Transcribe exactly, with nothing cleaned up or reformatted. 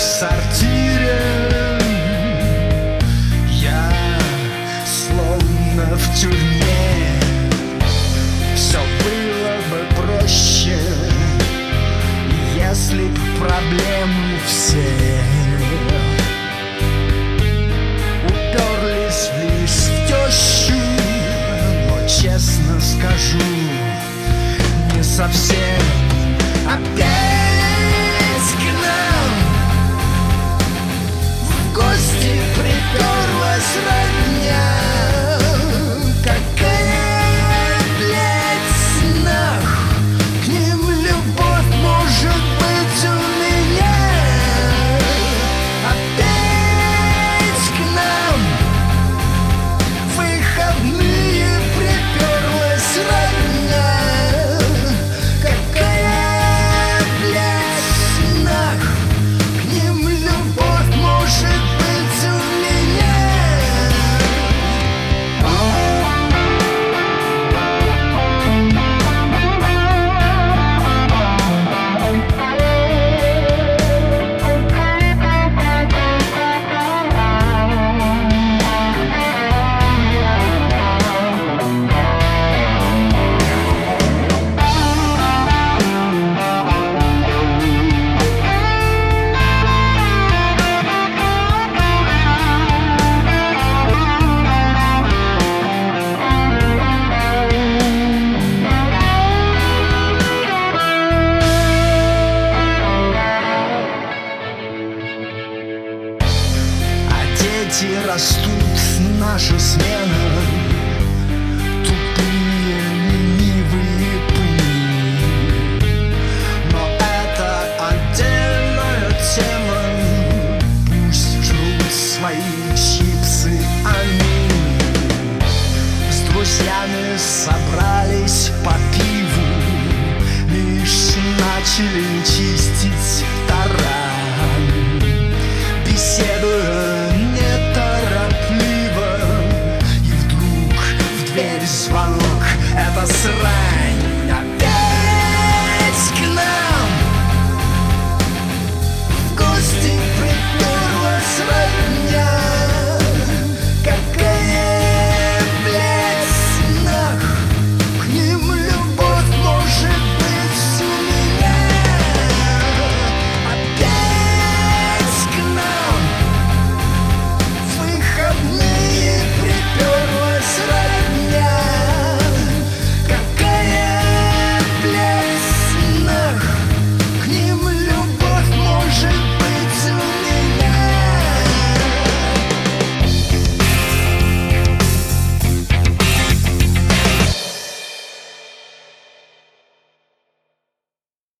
в сортире. Я словно в тюрьме. Все было бы проще, если б проблемы все уперлись лишь в тещу. Но честно скажу, не совсем. Опять к нам в гости приперлась родня. Какая, блядь, нахуй к ним любовь может быть у меня? Опять к нам в выходные приперлась родня. Какая, блядь, нахуй к ним любовь может быть у меня? Дети растут, наша смена, тупые, ленивые пни. Но это отдельная тема. Пусть жрут свои чипсы они. С друзьями собрались по пиву, лишь начали чистить таран, беседуя неторопливо. И вдруг в дверь звонок. Это срань.